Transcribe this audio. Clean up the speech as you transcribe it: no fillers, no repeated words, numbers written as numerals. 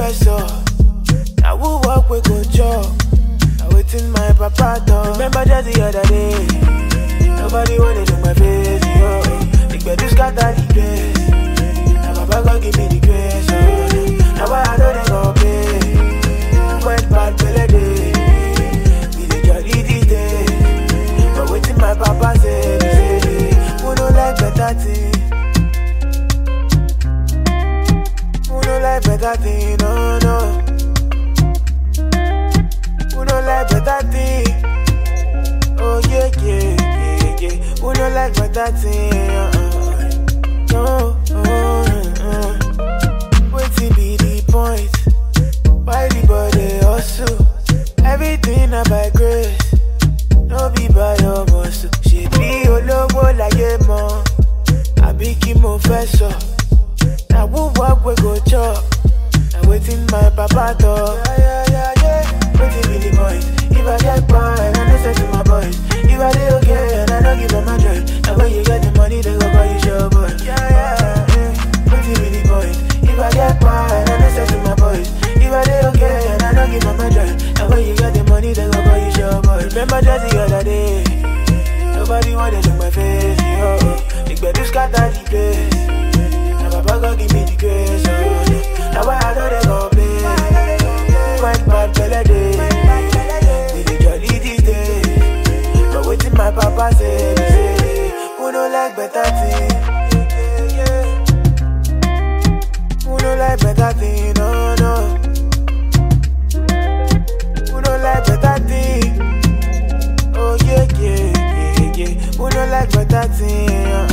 professor. Now who walk we go chop. Now waiting my papa done. Remember just the other day. Nobody wanted to my face, yo. Big bed scatter the place. Now papa gon' give me the grace, oh. Now I know they gon' pay. Went bad belly day. We dey jolly these days. But waiting my papa say, who no like better thing? Who no like better thing? No, no. Who no like better thing? Oh yeah, yeah, yeah, yeah. Who no like better thing? No, waiting be the point. Why the body hustle? Everything I by grace. No be by your muscle. She be your logo like a mom. I be Kimo Fessor. Now who walk we go chop. Now waiting my papa talk. Yeah. Waiting be the point. If I get by and I listen to my boys. If I do okay and I don't give them my joy. Now when you get the money they go call you show boy. Yeah. Waiting be the point. If I get by and I listen to my boys. If I do okay and I don't give them my joy. Now when you get the money they go call you show boy. Remember just the other day. Nobody wanted to my face, yo. Big bed scatter the place. Now papa gon' give me the grace, oh. Now I know they gon' pay. Went bad belly day. We dey jolly these days. But waiting my papa say, who no like better thing? Who no like better thing? No, no. Who no like better thing? Oh yeah, yeah, yeah, yeah. Who no like better thing?